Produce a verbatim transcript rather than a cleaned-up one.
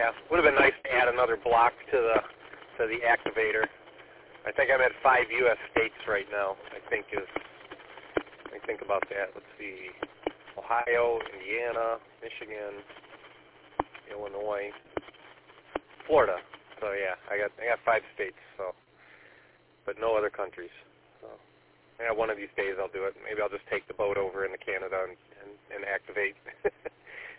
Yeah, would have been nice to add another block to the to the activator. I think I'm at five U S states right now. I think is. Let me think about that. Let's see: Ohio, Indiana, Michigan, Illinois, Florida. So yeah, I got I got five states. So, but no other countries. So, yeah, one of these days I'll do it. Maybe I'll just take the boat over into Canada and and, and activate